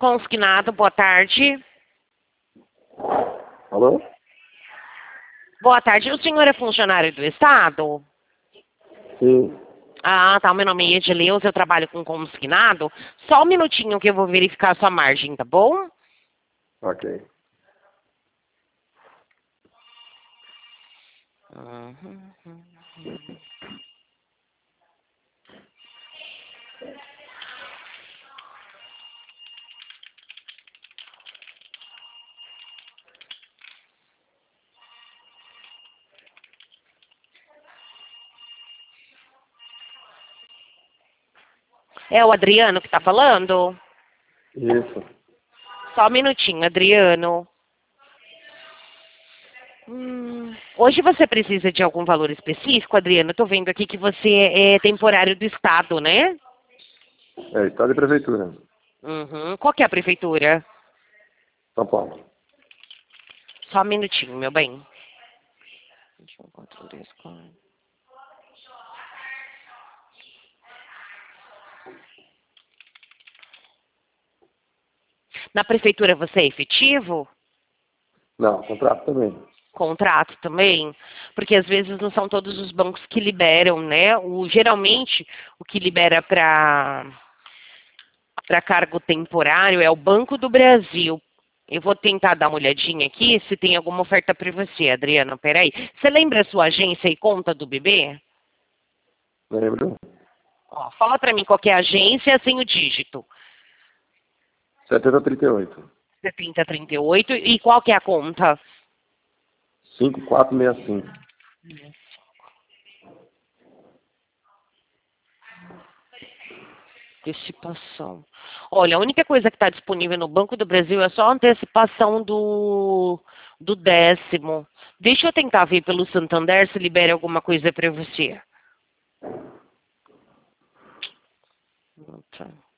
Consignado, boa tarde. Alô? Boa tarde. O senhor é funcionário do Estado? Sim. Ah, tá. Meu nome é Edileuza, eu trabalho com consignado. Só um minutinho que eu vou verificar a sua margem, tá bom? Ok. É o Adriano que tá falando? Isso. Só um minutinho, Adriano. Hoje você precisa de algum valor específico, Adriano? Eu tô vendo aqui que você é temporário do Estado, né? É, Estado e Prefeitura. Uhum. Qual que é a prefeitura? São Paulo. Só um minutinho, meu bem. 21, 4, 2, 4. Na prefeitura você é efetivo? Não, contrato também. Contrato também? Porque às vezes não são todos os bancos que liberam, né? Geralmente, o que libera para cargo temporário é o Banco do Brasil. Eu vou tentar dar uma olhadinha aqui se tem alguma oferta para você, Adriano. Peraí. Você lembra a sua agência e conta do bebê? Lembro? Ó, fala para mim qual que é a agência sem o dígito. 7038. 7038. E qual que é a conta? 5465. Antecipação. Olha, a única coisa que está disponível no Banco do Brasil é só a antecipação do 10º. Deixa eu tentar ver pelo Santander se libera alguma coisa para você. Tá.